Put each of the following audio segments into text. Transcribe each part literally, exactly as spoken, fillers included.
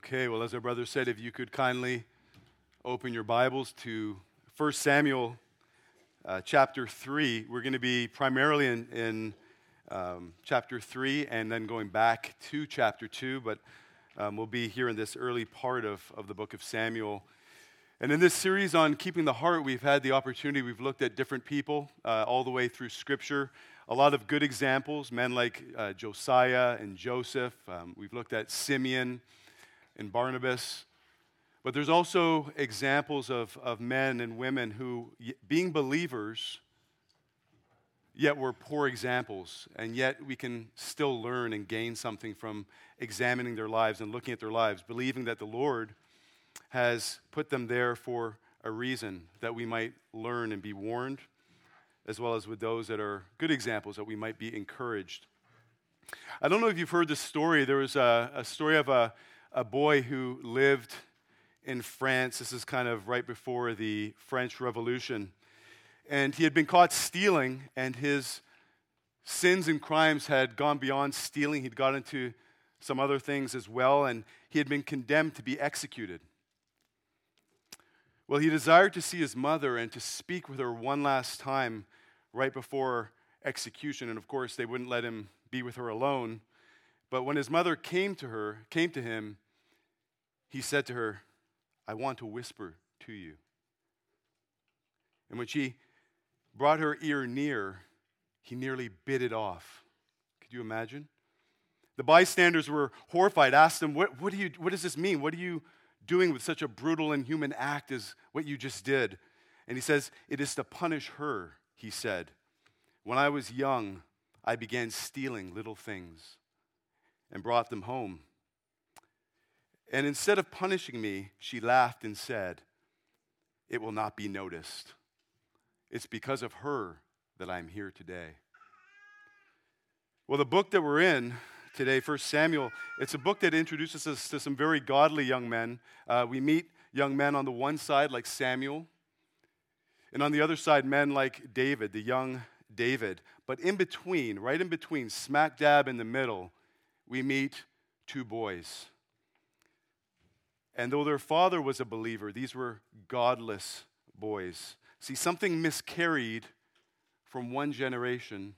Okay, well, as our brother said, if you could kindly open your Bibles to First Samuel uh, chapter three. We're going to be primarily in, in um, chapter three and then going back to chapter two, but um, we'll be here in this early part of, of the book of Samuel. And in this series on keeping the heart, we've had the opportunity, we've looked at different people uh, all the way through Scripture. A lot of good examples, men like uh, Josiah and Joseph. Um, we've looked at Simeon and Barnabas. But there's also examples of, of men and women who, being believers, yet were poor examples. And yet we can still learn and gain something from examining their lives and looking at their lives, believing that the Lord has put them there for a reason, that we might learn and be warned, as well as with those that are good examples, that we might be encouraged. I don't know if you've heard this story. There was a, a story of a, a boy who lived in France. This is kind of right before the French Revolution. And he had been caught stealing, and his sins and crimes had gone beyond stealing. He'd got into some other things as well, and he had been condemned to be executed. Well, he desired to see his mother and to speak with her one last time right before execution. And of course, they wouldn't let him be with her alone. But when his mother came to her, came to him, he said to her, "I want to whisper to you." And when she brought her ear near, he nearly bit it off. Could you imagine? The bystanders were horrified, asked him, what, what, do you, what does this mean? What are you doing with such a brutal and human act as what you just did? And he says, "It is to punish her," he said. "When I was young, I began stealing little things and brought them home. And instead of punishing me, she laughed and said, 'It will not be noticed. It's because of her that I'm here today.'" Well, the book that we're in today, First Samuel, it's a book that introduces us to some very godly young men. Uh, we meet young men on the one side like Samuel, and on the other side, men like David, the young David. But in between, right in between, smack dab in the middle, we meet two boys. And though their father was a believer, these were godless boys. See, something miscarried from one generation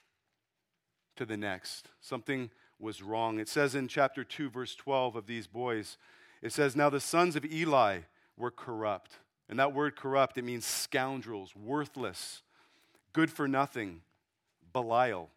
to the next. Something was wrong. It says in chapter two, verse twelve of these boys, it says, "Now the sons of Eli were corrupt." And that word corrupt, it means scoundrels, worthless, good for nothing, Belial.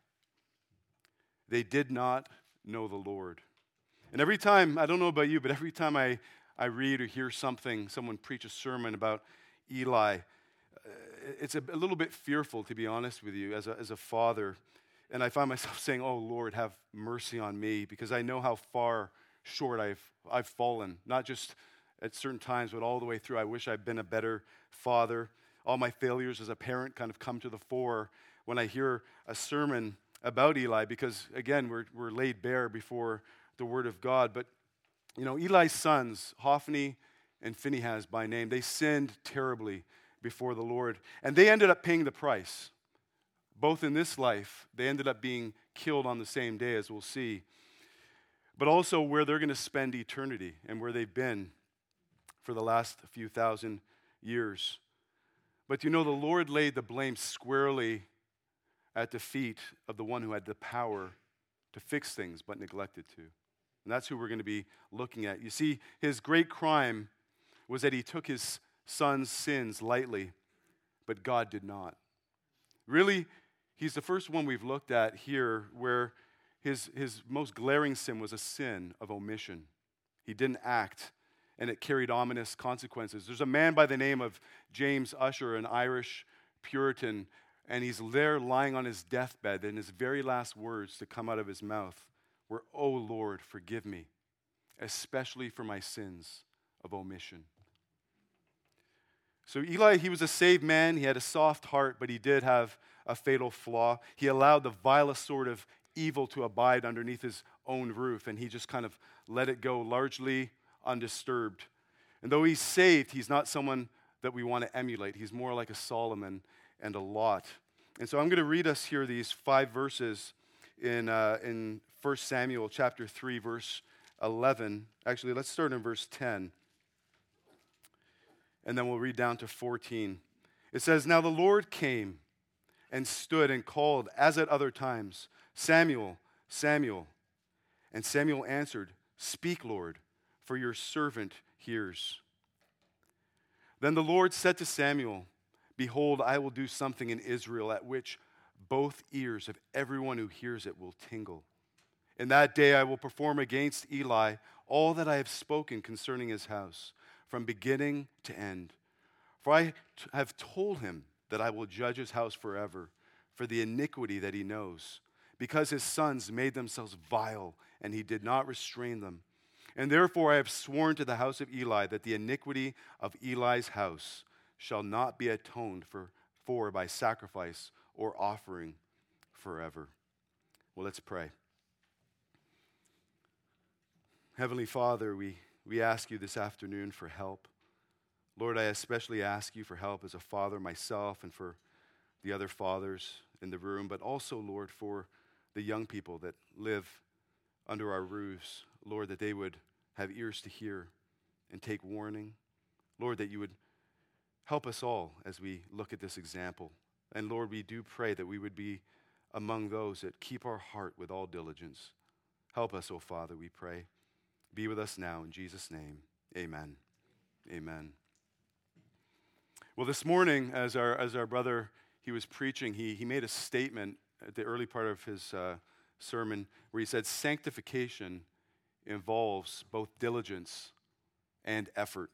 They did not know the Lord. And every time, I don't know about you, but every time I, I read or hear something, someone preach a sermon about Eli, it's a, a little bit fearful, to be honest with you, as a, as a father. And I find myself saying, "Oh, Lord, have mercy on me," because I know how far short I've, I've fallen, not just at certain times, but all the way through. I wish I'd been a better father. All my failures as a parent kind of come to the fore when I hear a sermon about Eli, because, again, we're, we're laid bare before the Word of God. But, you know, Eli's sons, Hophni and Phinehas by name, they sinned terribly before the Lord. And they ended up paying the price. Both in this life, they ended up being killed on the same day, as we'll see. But also where they're going to spend eternity and where they've been for the last few thousand years. But you know, the Lord laid the blame squarely at the feet of the one who had the power to fix things but neglected to. And that's who we're going to be looking at. You see, his great crime was that he took his son's sins lightly, but God did not. Really, he's the first one we've looked at here where his, his most glaring sin was a sin of omission. He didn't act, and it carried ominous consequences. There's a man by the name of James Usher, an Irish Puritan, and he's there lying on his deathbed, and his very last words to come out of his mouth were, "Oh Lord, forgive me, especially for my sins of omission." So Eli, he was a saved man. He had a soft heart, but he did have a fatal flaw. He allowed the vilest sort of evil to abide underneath his own roof, and he just kind of let it go largely undisturbed. And though he's saved, he's not someone that we want to emulate. He's more like a Solomon and a Lot. And so I'm going to read us here these five verses in uh, in First Samuel chapter three, verse eleven. Actually, let's start in verse ten. And then we'll read down to fourteen. It says, "Now the Lord came and stood and called, as at other times, 'Samuel, Samuel.' And Samuel answered, 'Speak, Lord, for your servant hears.' Then the Lord said to Samuel, 'Behold, I will do something in Israel at which both ears of everyone who hears it will tingle. In that day I will perform against Eli all that I have spoken concerning his house, from beginning to end. For I t- have told him that I will judge his house forever for the iniquity that he knows, because his sons made themselves vile, and he did not restrain them. And therefore I have sworn to the house of Eli that the iniquity of Eli's house shall not be atoned for, for by sacrifice or offering forever.'" Well, let's pray. Heavenly Father, we, we ask you this afternoon for help. Lord, I especially ask you for help as a father myself and for the other fathers in the room, but also, Lord, for the young people that live under our roofs. Lord, that they would have ears to hear and take warning. Lord, that you would help us all as we look at this example. And Lord, we do pray that we would be among those that keep our heart with all diligence. Help us, O Father, we pray. Be with us now in Jesus' name. Amen. Amen. Well, this morning, as our as our brother, he was preaching, he, he made a statement at the early part of his uh, sermon where he said sanctification involves both diligence and effort.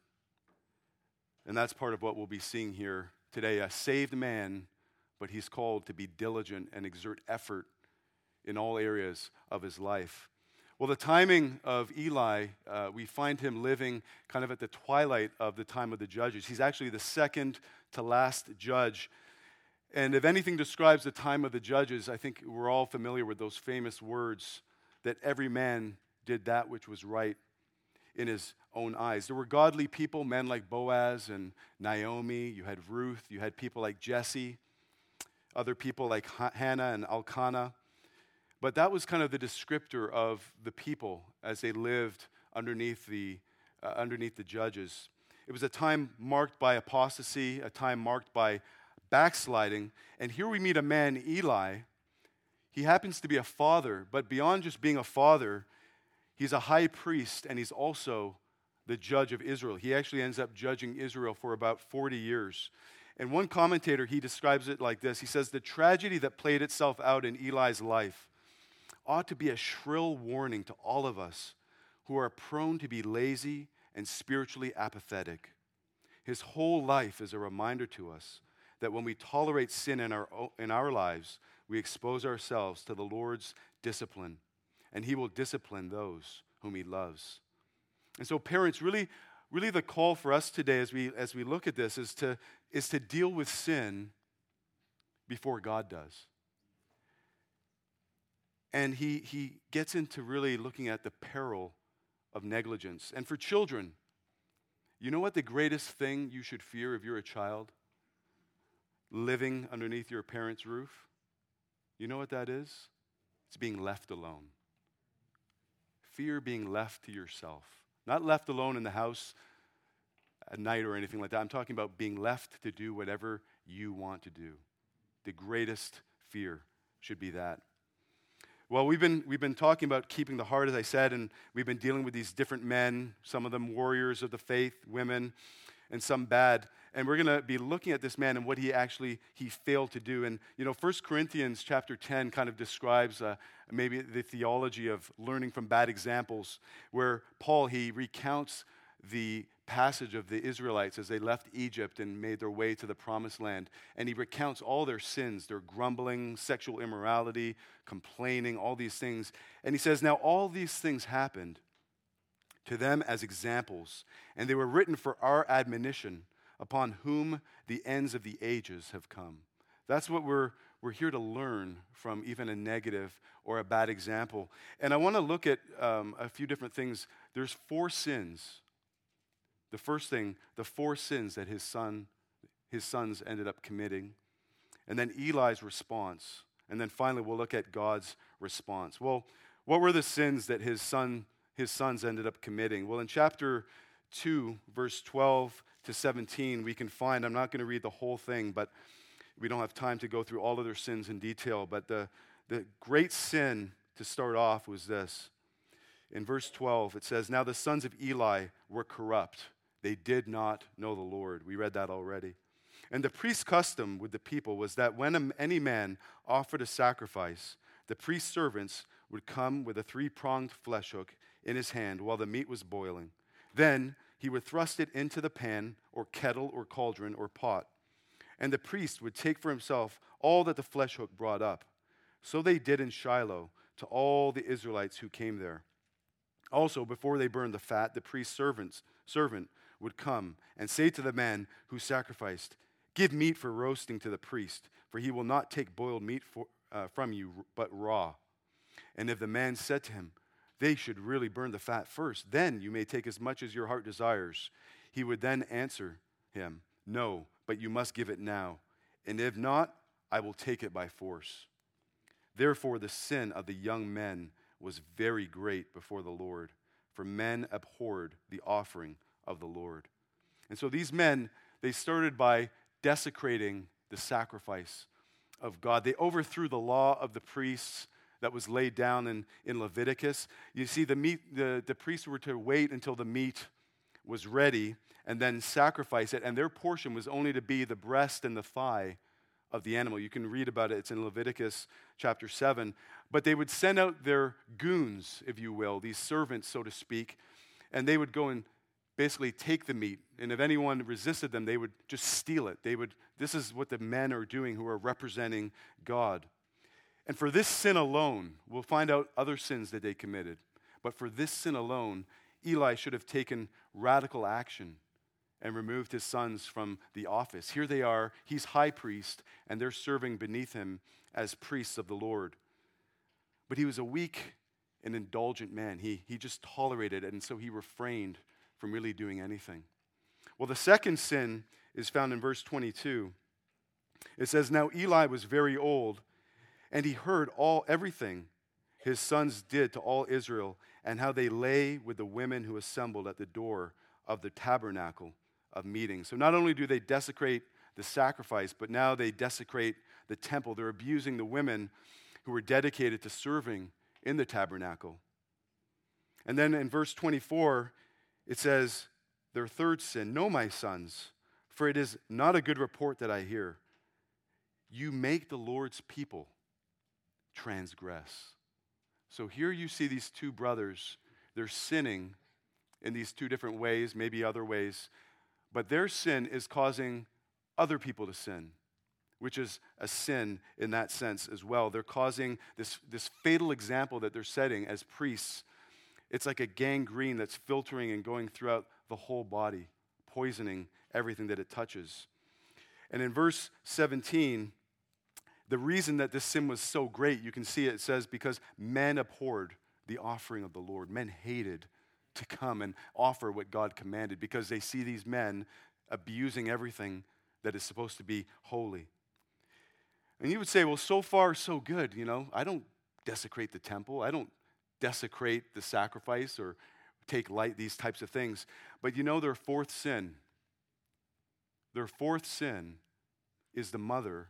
And that's part of what we'll be seeing here today. A saved man, but he's called to be diligent and exert effort in all areas of his life. Well, the timing of Eli, uh, we find him living kind of at the twilight of the time of the judges. He's actually the second to last judge. And if anything describes the time of the judges, I think we're all familiar with those famous words that every man did that which was right in his own eyes. There were godly people, men like Boaz and Naomi. You had Ruth. You had people like Jesse, other people like Hannah and Elkanah. But that was kind of the descriptor of the people as they lived underneath the, uh, underneath the judges. It was a time marked by apostasy, a time marked by backsliding. And here we meet a man, Eli. He happens to be a father, but beyond just being a father, he's a high priest, and he's also the judge of Israel. He actually ends up judging Israel for about forty years. And one commentator, he describes it like this. He says, "The tragedy that played itself out in Eli's life ought to be a shrill warning to all of us who are prone to be lazy and spiritually apathetic. His whole life is a reminder to us that when we tolerate sin in our, in our lives, we expose ourselves to the Lord's discipline, and he will discipline those whom he loves." And so parents, really, really the call for us today as we, as we look at this is to, is to deal with sin before God does. And he, he gets into really looking at the peril of negligence. And for children, you know what the greatest thing you should fear if you're a child? Living underneath your parents' roof. You know what that is? It's being left alone. Fear being left to yourself. Not left alone in the house at night or anything like that. I'm talking about being left to do whatever you want to do. The greatest fear should be that. Well, we've been we've been talking about keeping the heart, as I said, and we've been dealing with these different men, some of them warriors of the faith, women, and some bad. And we're going to be looking at this man and what he actually he failed to do. And you know, First Corinthians chapter ten kind of describes uh, maybe the theology of learning from bad examples, where Paul he recounts the passage of the Israelites as they left Egypt and made their way to the promised land. And he recounts all their sins, their grumbling, sexual immorality, complaining, all these things. And he says, now all these things happened to them as examples, and they were written for our admonition, upon whom the ends of the ages have come. That's what we're we're here to learn from even a negative or a bad example. And I want to look at um, a few different things. There's four sins. The first thing, the four sins that his son, his sons ended up committing. And then Eli's response. And then finally, we'll look at God's response. Well, what were the sins that his son his sons ended up committing? Well, in chapter two, verse twelve to seventeen, we can find, I'm not going to read the whole thing, but we don't have time to go through all of their sins in detail, but the, the great sin to start off was this. In verse twelve, it says, "Now the sons of Eli were corrupt. They did not know the Lord." We read that already. And the priest's custom with the people was that when any man offered a sacrifice, the priest's servants would come with a three-pronged flesh hook in his hand while the meat was boiling. Then he would thrust it into the pan or kettle or cauldron or pot. And the priest would take for himself all that the flesh hook brought up. So they did in Shiloh to all the Israelites who came there. Also, before they burned the fat, the priest's servants, servant would come and say to the man who sacrificed, "Give meat for roasting to the priest, for he will not take boiled meat for, uh, from you, but raw." And if the man said to him, "They should really burn the fat first, then you may take as much as your heart desires," he would then answer him, "No, but you must give it now. And if not, I will take it by force." Therefore, the sin of the young men was very great before the Lord, for men abhorred the offering of the Lord. And so these men, they started by desecrating the sacrifice of God. They overthrew the law of the priests that was laid down in, in Leviticus. You see, the meat, the, the priests were to wait until the meat was ready and then sacrifice it, and their portion was only to be the breast and the thigh of the animal. You can read about it. It's in Leviticus chapter seven. But they would send out their goons, if you will, these servants, so to speak, and they would go and basically take the meat. And if anyone resisted them, they would just steal it. They would. This is what the men are doing who are representing God. And for this sin alone, we'll find out other sins that they committed. But for this sin alone, Eli should have taken radical action and removed his sons from the office. Here they are, he's high priest, and they're serving beneath him as priests of the Lord. But he was a weak and indulgent man. He, he just tolerated it, and so he refrained from really doing anything. Well, the second sin is found in verse twenty-two. It says, "Now Eli was very old, and he heard all everything his sons did to all Israel, and how they lay with the women who assembled at the door of the tabernacle of meeting." So not only do they desecrate the sacrifice, but now they desecrate the temple. They're abusing the women who were dedicated to serving in the tabernacle. And then in verse twenty-four, it says, their third sin, "No, my sons, for it is not a good report that I hear. You make the Lord's people transgress." So here you see these two brothers. They're sinning in these two different ways, maybe other ways. But their sin is causing other people to sin, which is a sin in that sense as well. They're causing this, this fatal example that they're setting as priests. It's like a gangrene that's filtering and going throughout the whole body, poisoning everything that it touches. And in verse seventeen, the reason that this sin was so great, you can see it, it says, because men abhorred the offering of the Lord. Men hated to come and offer what God commanded because they see these men abusing everything that is supposed to be holy. And you would say, well, so far, so good. You know, I don't desecrate the temple. I don't desecrate the sacrifice or take light, these types of things. But you know their fourth sin, their fourth sin is the mother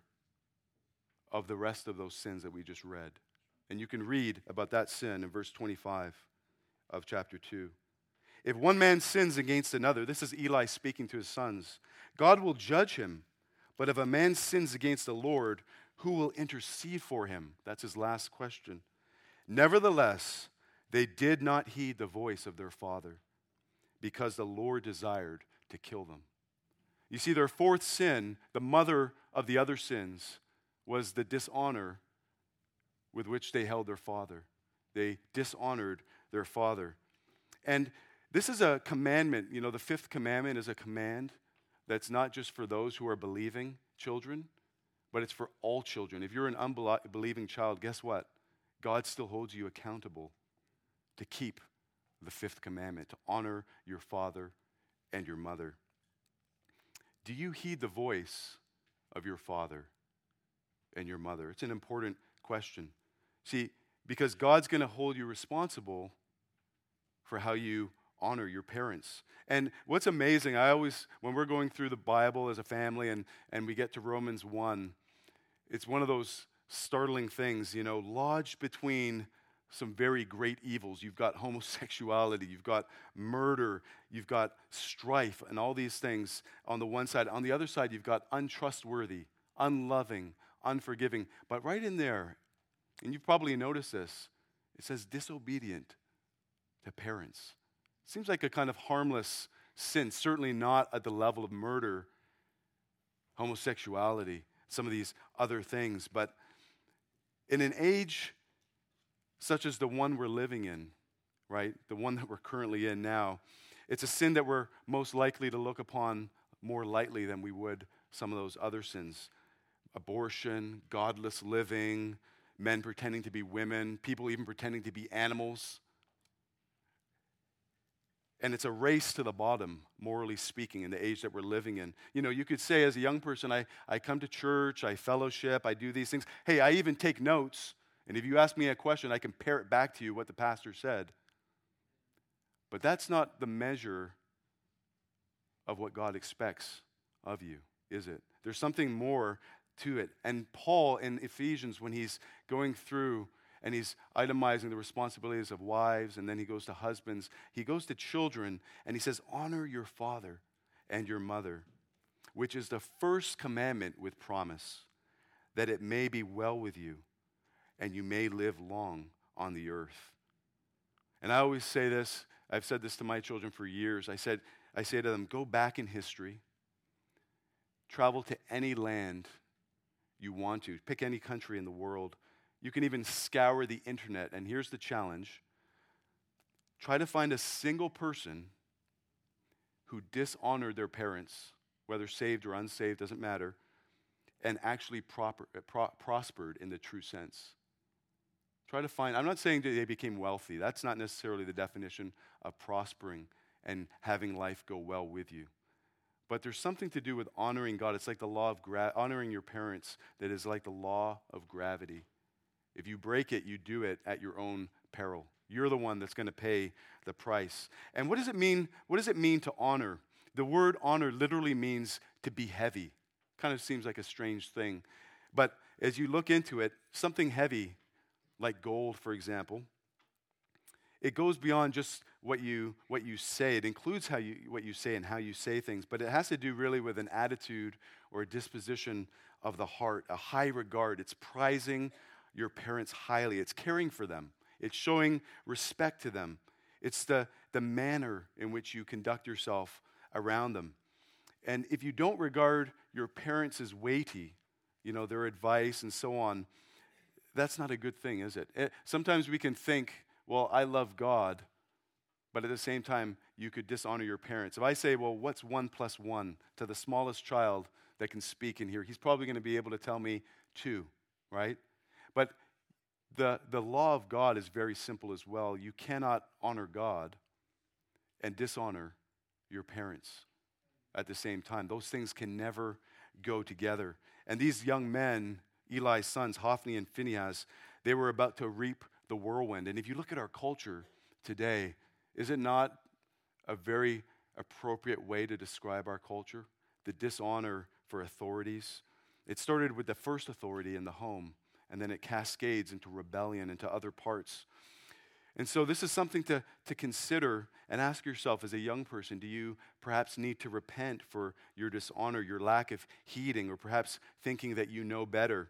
of the rest of those sins that we just read. And you can read about that sin in verse twenty-five of chapter two. "If one man sins against another," this is Eli speaking to his sons, "God will judge him. But if a man sins against the Lord, who will intercede for him?" That's his last question. "Nevertheless, they did not heed the voice of their father, because the Lord desired to kill them." You see, their fourth sin, the mother of the other sins, was the dishonor with which they held their father. They dishonored their father. And this is a commandment. You know, the fifth commandment is a command that's not just for those who are believing children, but it's for all children. If you're an unbelieving child, guess what? God still holds you accountable to keep the fifth commandment, to honor your father and your mother. Do you heed the voice of your father and your mother? It's an important question. See, because God's going to hold you responsible for how you honor your parents. And what's amazing, I always, when we're going through the Bible as a family and, and we get to Romans one, it's one of those startling things, you know, lodged between some very great evils. You've got homosexuality, you've got murder, you've got strife, and all these things on the one side. On the other side, you've got untrustworthy, unloving, unforgiving. But right in there, and you've probably noticed this, it says disobedient to parents. Seems like a kind of harmless sin, certainly not at the level of murder, homosexuality, some of these other things. But in an age such as the one we're living in, right, the one that we're currently in now, it's a sin that we're most likely to look upon more lightly than we would some of those other sins. Abortion, godless living, men pretending to be women, people even pretending to be animals. And it's a race to the bottom, morally speaking, in the age that we're living in. You know, you could say as a young person, I, I come to church, I fellowship, I do these things. Hey, I even take notes. And if you ask me a question, I can parrot back to you what the pastor said. But that's not the measure of what God expects of you, is it? There's something more to it. And Paul in Ephesians, when he's going through and he's itemizing the responsibilities of wives, and then he goes to husbands, he goes to children, and he says, honor your father and your mother, which is the first commandment with promise, that it may be well with you, and you may live long on the earth. And I always say this, I've said this to my children for years, I said, I say to them, go back in history, travel to any land you want to, pick any country in the world. You can even scour the internet, and here's the challenge. Try to find a single person who dishonored their parents, whether saved or unsaved, doesn't matter, and actually proper, pro- prospered in the true sense. Try to find, I'm not saying that they became wealthy. That's not necessarily the definition of prospering and having life go well with you. But there's something to do with honoring God. It's like the law of gra- honoring your parents that is like the law of gravity. If you break it, you do it at your own peril. You're the one that's going to pay the price. And what does it mean? What does it mean to honor? The word honor literally means to be heavy. Kind of seems like a strange thing. But as you look into it, something heavy, like gold, for example, it goes beyond just what you what you say. It includes how you what you say and how you say things, but it has to do really with an attitude or a disposition of the heart, a high regard. It's prizing your parents highly. It's caring for them. It's showing respect to them. It's the, the manner in which you conduct yourself around them. And if you don't regard your parents as weighty, you know, their advice and so on, that's not a good thing, is it? it? Sometimes we can think, well, I love God, but at the same time, you could dishonor your parents. If I say, well, what's one plus one to the smallest child that can speak in here, he's probably going to be able to tell me two, right? But the, the law of God is very simple as well. You cannot honor God and dishonor your parents at the same time. Those things can never go together. And these young men, Eli's sons, Hophni and Phinehas, they were about to reap the whirlwind. And if you look at our culture today, is it not a very appropriate way to describe our culture? The dishonor for authorities. It started with the first authority in the home, and then it cascades into rebellion into other parts. And so this is something to, to consider and ask yourself as a young person, do you perhaps need to repent for your dishonor, your lack of heeding, or perhaps thinking that you know better?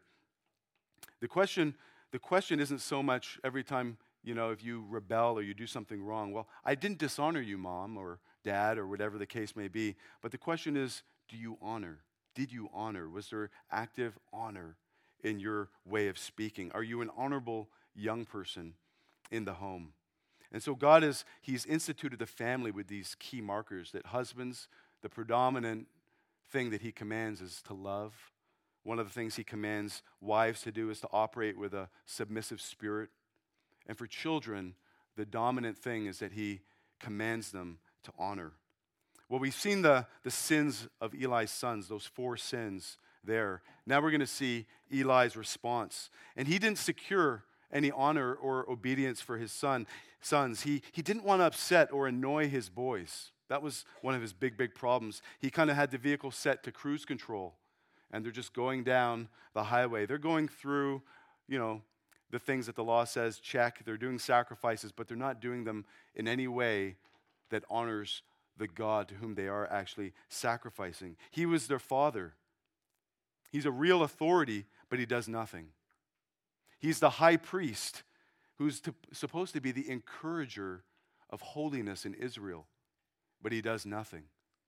The question, the question isn't so much every time, you know, if you rebel or you do something wrong, well, I didn't dishonor you, mom or dad or whatever the case may be. But the question is, do you honor? Did you honor? Was there active honor in your way of speaking? Are you an honorable young person in the home? And so God is, he's instituted the family with these key markers that husbands, the predominant thing that he commands is to love. One of the things he commands wives to do is to operate with a submissive spirit. And for children, the dominant thing is that he commands them to honor. Well, we've seen the, the sins of Eli's sons, those four sins there. Now we're going to see Eli's response. And he didn't secure any honor or obedience for his son, sons. He, he didn't want to upset or annoy his boys. That was one of his big, big problems. He kind of had the vehicle set to cruise control, and they're just going down the highway. They're going through, you know, the things that the law says, check. They're doing sacrifices, but they're not doing them in any way that honors the God to whom they are actually sacrificing. He was their father. He's a real authority, but he does nothing. He's the high priest who's to, supposed to be the encourager of holiness in Israel, but he does nothing.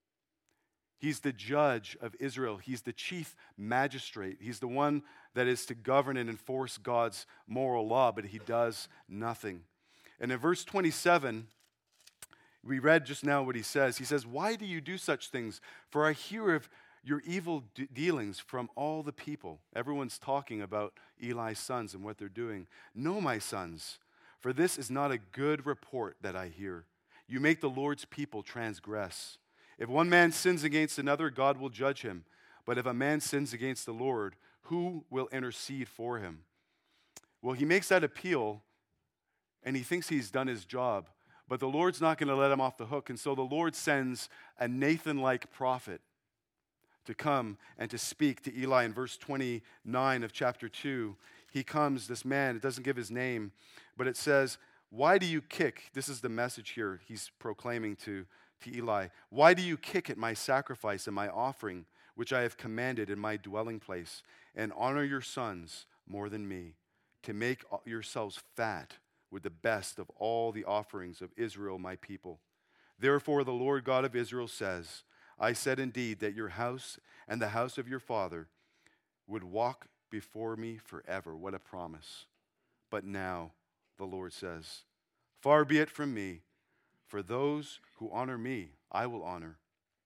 He's the judge of Israel. He's the chief magistrate. He's the one that is to govern and enforce God's moral law, but he does nothing. And in verse twenty-seven, we read just now what he says. He says, "Why do you do such things? For I hear of your evil de- dealings from all the people." Everyone's talking about Eli's sons and what they're doing. "No, my sons, for this is not a good report that I hear. You make the Lord's people transgress. If one man sins against another, God will judge him. But if a man sins against the Lord, who will intercede for him?" Well, he makes that appeal, and he thinks he's done his job. But the Lord's not going to let him off the hook, and so the Lord sends a Nathan-like prophet to come and to speak to Eli. In verse twenty-nine of chapter two, he comes, this man, it doesn't give his name, but it says, "Why do you kick?" This is the message here he's proclaiming to, to Eli. "Why do you kick at my sacrifice and my offering, which I have commanded in my dwelling place, and honor your sons more than me, to make yourselves fat with the best of all the offerings of Israel, my people? Therefore the Lord God of Israel says, I said indeed that your house and the house of your father would walk before me forever." What a promise. "But now," the Lord says, "far be it from me, for those who honor me I will honor,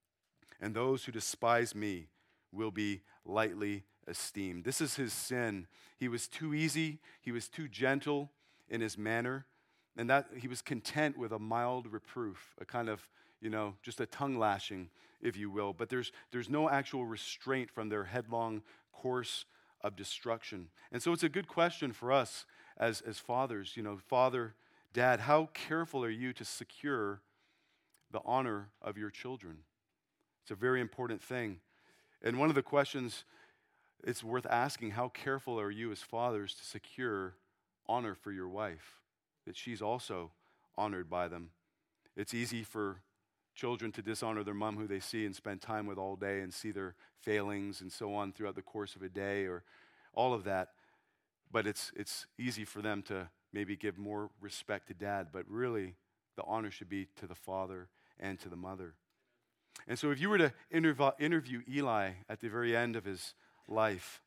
and those who despise me will be lightly esteemed." This is his sin. He was too easy, he was too gentle in his manner, and that he was content with a mild reproof, a kind of, you know, just a tongue lashing, if you will. But there's there's no actual restraint from their headlong course of destruction. And so it's a good question for us as, as fathers, you know, father, dad, how careful are you to secure the honor of your children? It's a very important thing. And one of the questions it's worth asking, how careful are you as fathers to secure honor for your wife, that she's also honored by them? It's easy for children to dishonor their mom who they see and spend time with all day and see their failings and so on throughout the course of a day or all of that. But it's it's easy for them to maybe give more respect to dad, but really the honor should be to the father and to the mother. And so if you were to interv- interview Eli at the very end of his life,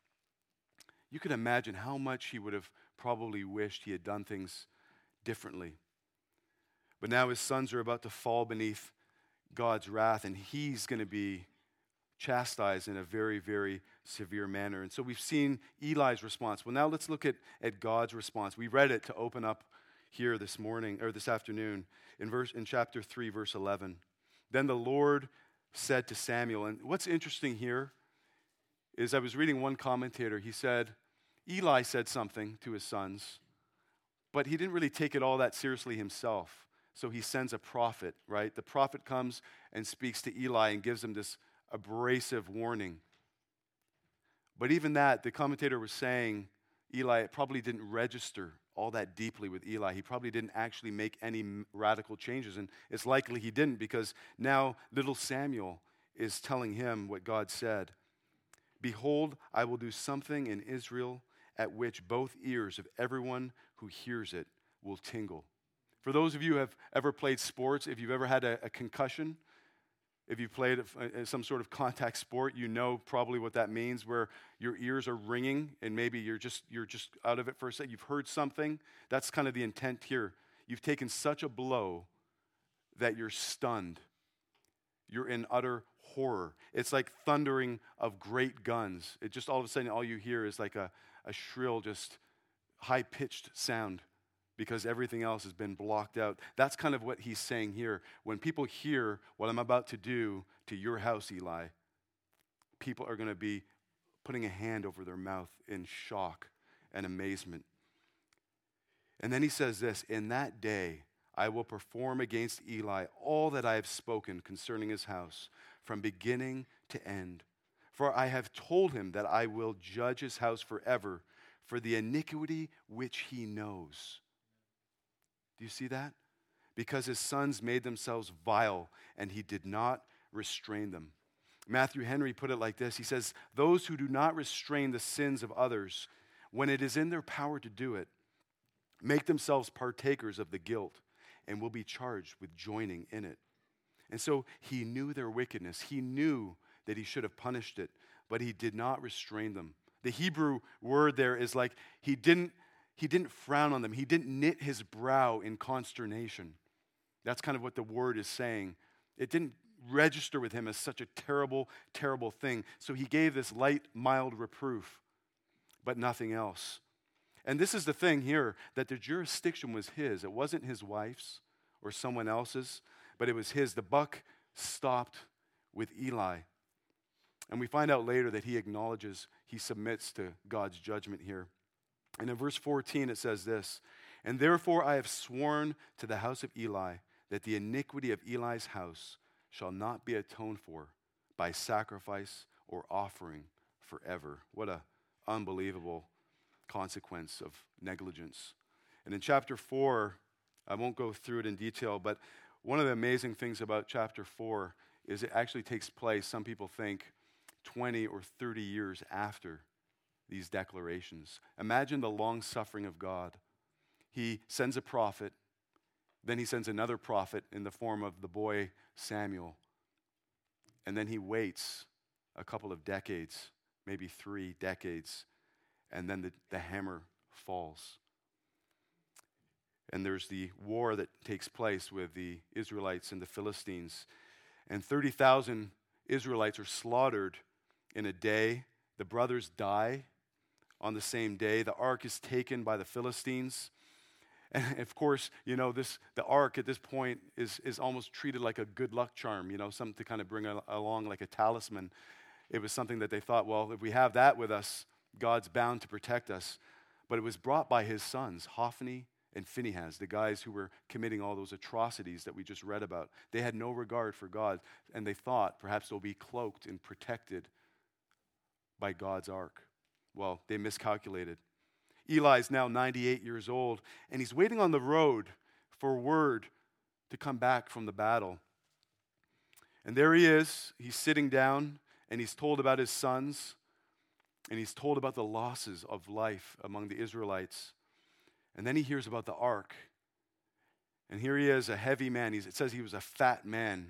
you could imagine how much he would have probably wished he had done things differently. But now his sons are about to fall beneath God's wrath, and he's going to be chastised in a very, very severe manner. And so we've seen Eli's response. Well, now let's look at, at God's response. We read it to open up here this morning, or this afternoon, in verse in chapter three, verse eleven. "Then the Lord said to Samuel," and what's interesting here is I was reading one commentator, he said, Eli said something to his sons, but he didn't really take it all that seriously himself. So he sends a prophet, right? The prophet comes and speaks to Eli and gives him this abrasive warning. But even that, the commentator was saying, Eli probably didn't register all that deeply with Eli. He probably didn't actually make any radical changes. And it's likely he didn't, because now little Samuel is telling him what God said. "Behold, I will do something in Israel at which both ears of everyone who hears it will tingle." For those of you who have ever played sports, if you've ever had a, a concussion, if you've played a, a, some sort of contact sport, you know probably what that means, where your ears are ringing and maybe you're just you're just out of it for a second. You've heard something. That's kind of the intent here. You've taken such a blow that you're stunned. You're in utter horror. It's like thundering of great guns. It just all of a sudden all you hear is like a, a shrill, just high-pitched sound, because everything else has been blocked out. That's kind of what he's saying here. When people hear what I'm about to do to your house, Eli, people are going to be putting a hand over their mouth in shock and amazement. And then he says this, in that day I will perform against Eli all that I have spoken concerning his house, from beginning to end. For I have told him that I will judge his house forever for the iniquity which he knows. Do you see that? Because his sons made themselves vile, and he did not restrain them. Matthew Henry put it like this. He says, those who do not restrain the sins of others, when it is in their power to do it, make themselves partakers of the guilt and will be charged with joining in it. And so he knew their wickedness. He knew that he should have punished it, but he did not restrain them. The Hebrew word there is like he didn't, he didn't frown on them. He didn't knit his brow in consternation. That's kind of what the word is saying. It didn't register with him as such a terrible, terrible thing. So he gave this light, mild reproof, but nothing else. And this is the thing here, that the jurisdiction was his. It wasn't his wife's or someone else's, but it was his. The buck stopped with Eli. And we find out later that he acknowledges, he submits to God's judgment here. And in verse fourteen it says this, and therefore I have sworn to the house of Eli that the iniquity of Eli's house shall not be atoned for by sacrifice or offering forever. What an unbelievable consequence of negligence. And in chapter four, I won't go through it in detail, but one of the amazing things about chapter four is it actually takes place, some people think, twenty or thirty years after these declarations. Imagine the long suffering of God. He sends a prophet, then he sends another prophet in the form of the boy Samuel, and then he waits a couple of decades, maybe three decades, and then the, the hammer falls. And there's the war that takes place with the Israelites and the Philistines. And thirty thousand Israelites are slaughtered in a day. The brothers die on the same day. The ark is taken by the Philistines. And of course, you know, this the ark at this point is, is almost treated like a good luck charm, you know, something to kind of bring a, along like a talisman. It was something that they thought, well, if we have that with us, God's bound to protect us. But it was brought by his sons, Hophni and Phinehas, the guys who were committing all those atrocities that we just read about. They had no regard for God, and they thought perhaps they'll be cloaked and protected by God's ark. Well, they miscalculated. Eli's now ninety-eight years old, and he's waiting on the road for word to come back from the battle. And there he is. He's sitting down, and he's told about his sons, and he's told about the losses of life among the Israelites. And then he hears about the ark. And here he is, a heavy man. He's, it says he was a fat man.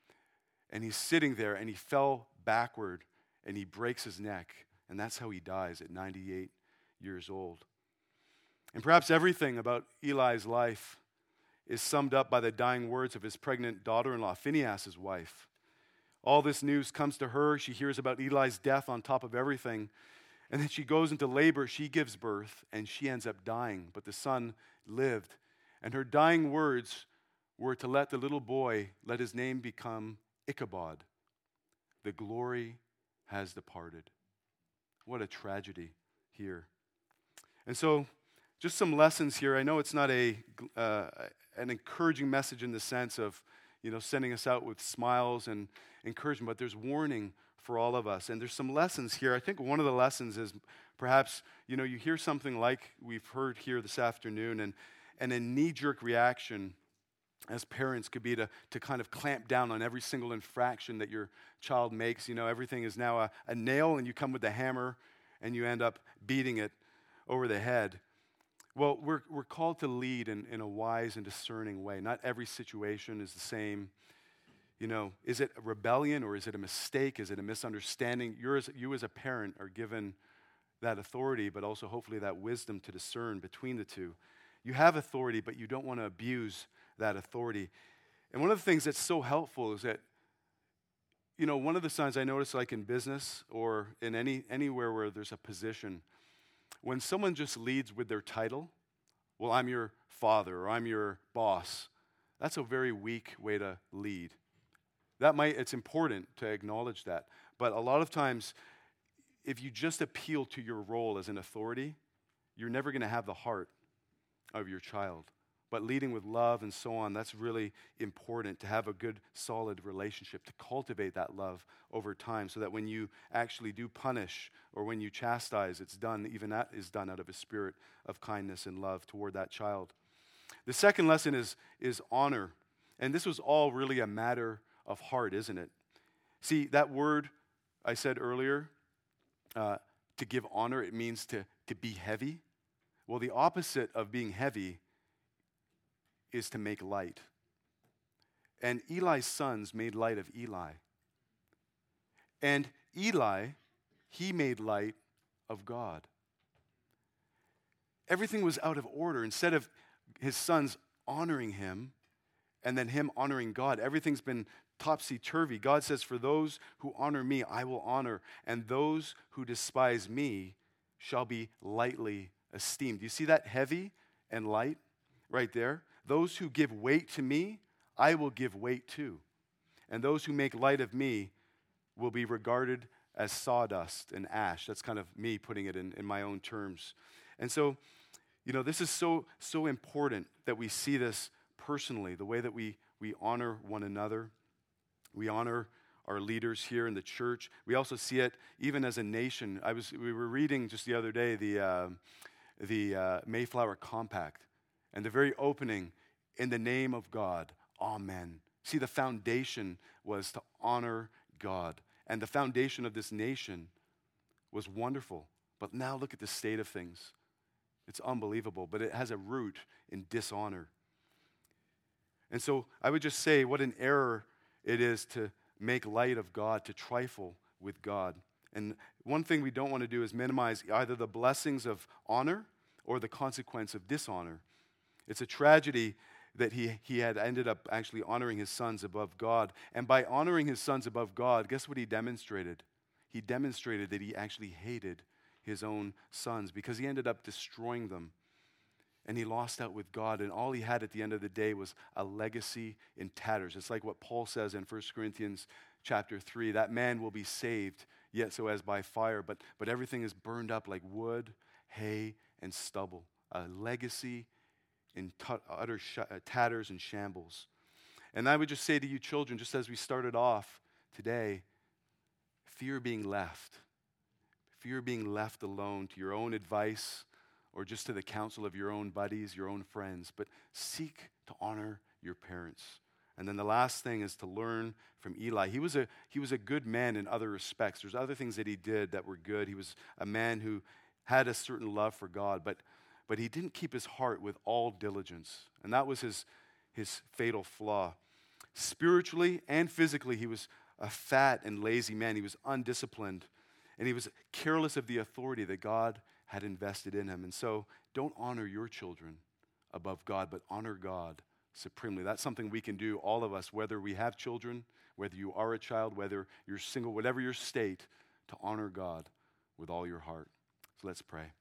And he's sitting there, and he fell backward, and he breaks his neck. And that's how he dies at ninety-eight years old. And perhaps everything about Eli's life is summed up by the dying words of his pregnant daughter-in-law, Phinehas' wife. All this news comes to her. She hears about Eli's death on top of everything. And then she goes into labor. She gives birth, and she ends up dying. But the son lived. And her dying words were to let the little boy, let his name become Ichabod. The glory has departed. What a tragedy here. And so, just some lessons here. I know it's not a uh, an encouraging message in the sense of, you know, sending us out with smiles and encouragement, but there's warning for all of us. And there's some lessons here. I think one of the lessons is perhaps, you know, you hear something like we've heard here this afternoon, and, and a knee-jerk reaction as parents could be to, to kind of clamp down on every single infraction that your child makes. You know, everything is now a, a nail, and you come with the hammer, and you end up beating it over the head. Well, we're we're called to lead in, in a wise and discerning way. Not every situation is the same. You know, is it a rebellion or is it a mistake? Is it a misunderstanding? You're as, you as a parent are given that authority, but also hopefully that wisdom to discern between the two. You have authority, but you don't want to abuse that authority. And one of the things that's so helpful is that, you know, one of the signs I notice, like in business or in any anywhere where there's a position, when someone just leads with their title, well, I'm your father or I'm your boss, that's a very weak way to lead. That might, it's important to acknowledge that. But a lot of times, if you just appeal to your role as an authority, you're never going to have the heart of your child. But leading with love and so on, that's really important to have a good, solid relationship, to cultivate that love over time so that when you actually do punish or when you chastise, it's done, even that is done out of a spirit of kindness and love toward that child. The second lesson is, is honor. And this was all really a matter of heart, isn't it? See, that word I said earlier, uh, to give honor, it means to, to be heavy. Well, the opposite of being heavy is to make light. And Eli's sons made light of Eli. And Eli, he made light of God. Everything was out of order. Instead of his sons honoring him and then him honoring God, everything's been topsy-turvy. God says, for those who honor me, I will honor, and those who despise me shall be lightly esteemed. Do you see that heavy and light right there? Those who give weight to me, I will give weight to. And those who make light of me will be regarded as sawdust and ash. That's kind of me putting it in, in my own terms. And so, you know, this is so, so important that we see this personally, the way that we, we honor one another. We honor our leaders here in the church. We also see it even as a nation. I was we were reading just the other day the uh, the uh, Mayflower Compact, and the very opening, in the name of God, amen. See, the foundation was to honor God, and the foundation of this nation was wonderful. But now look at the state of things. It's unbelievable, but it has a root in dishonor. And so I would just say what an error it is to make light of God, to trifle with God. And one thing we don't want to do is minimize either the blessings of honor or the consequence of dishonor. It's a tragedy that he, he had ended up actually honoring his sons above God. And by honoring his sons above God, guess what he demonstrated? He demonstrated that he actually hated his own sons because he ended up destroying them. And he lost out with God, and all he had at the end of the day was a legacy in tatters. It's like what Paul says in First Corinthians chapter three, that man will be saved, yet so as by fire, but, but everything is burned up like wood, hay, and stubble. A legacy in t- utter sh- uh, tatters and shambles. And I would just say to you children, just as we started off today, fear being left. Fear being left alone to your own advice, or just to the counsel of your own buddies, your own friends, but seek to honor your parents. And then the last thing is to learn from Eli. He was a he was a good man in other respects. There's other things that he did that were good. He was a man who had a certain love for God, but but he didn't keep his heart with all diligence. And that was his his fatal flaw. Spiritually and physically, he was a fat and lazy man. He was undisciplined, and he was careless of the authority that God had invested in him. And so don't honor your children above God, but honor God supremely. That's something we can do, all of us, whether we have children, whether you are a child, whether you're single, whatever your state, to honor God with all your heart. So let's pray.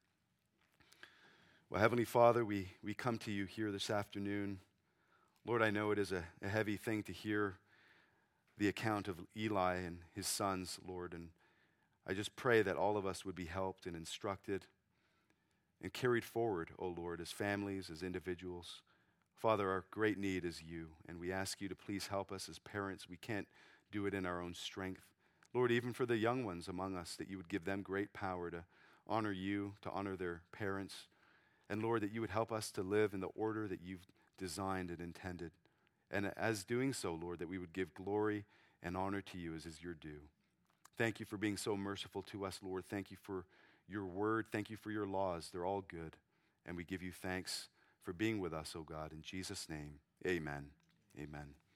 Well, Heavenly Father, we, we come to you here this afternoon. Lord, I know it is a, a heavy thing to hear the account of Eli and his sons, Lord, and I just pray that all of us would be helped and instructed and carried forward, O Lord, as families, as individuals. Father, our great need is you, and we ask you to please help us as parents. We can't do it in our own strength. Lord, even for the young ones among us, that you would give them great power to honor you, to honor their parents. And Lord, that you would help us to live in the order that you've designed and intended. And as doing so, Lord, that we would give glory and honor to you as is your due. Thank you for being so merciful to us, Lord. Thank you for your word. Thank you for your laws. They're all good. And we give you thanks for being with us, O God. In Jesus' name, amen. Amen.